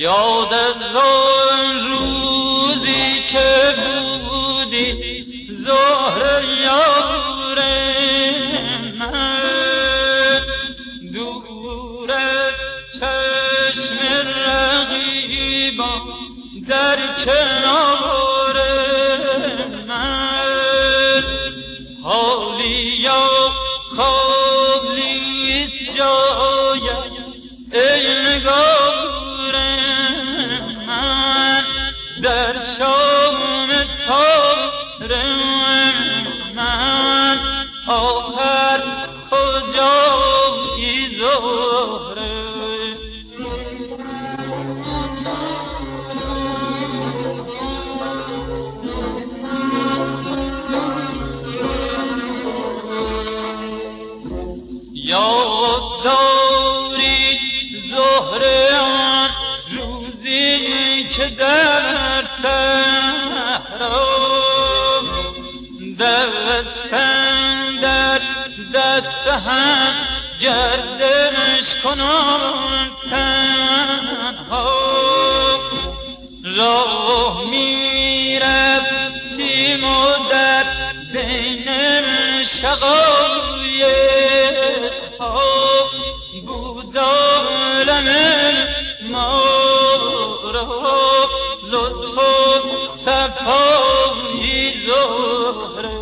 یاد از آن روزی که بودی زهر یار من، دور از چشم رقیبان در کنار من، حالی یا خالیست جایم ای نگار من، در شام تار من آخر کجایی زهره؟ یاد داری زهره آن روزی که در صحرا دستم در دست هم گردش کنم تنها، راه میرفتیم و در بین شقایق ها بود عالم ما را لطف و صفایی زهره.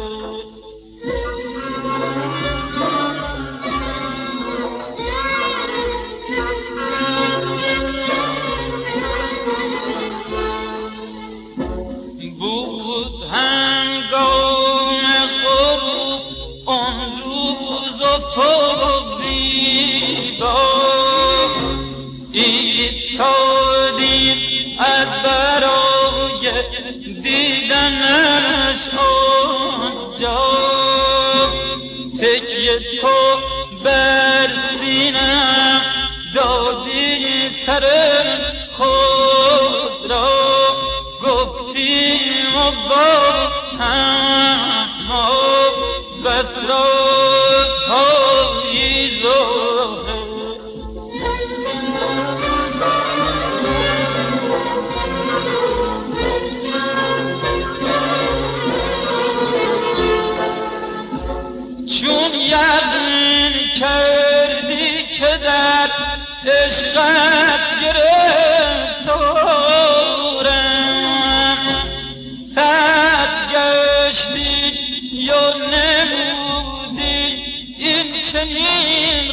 بود هنگام غروب آن روز و زیبا، ایستادیم از برای دیدنش آنجا، تکیه تو بر سینه‌ام دادی سر خود را، گفتیم و با هم بس رازهایی زهره. چون یقین کردی که در عشقت گرفتارم، صد گشتی یا نمودی این چنین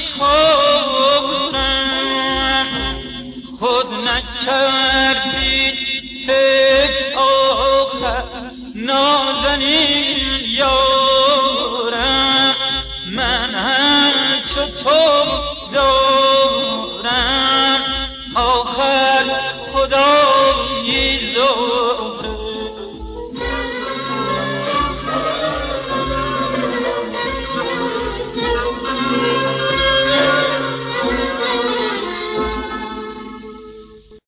خارم، خود نکردی فکر آخر نازنین یارم، من هم چو تو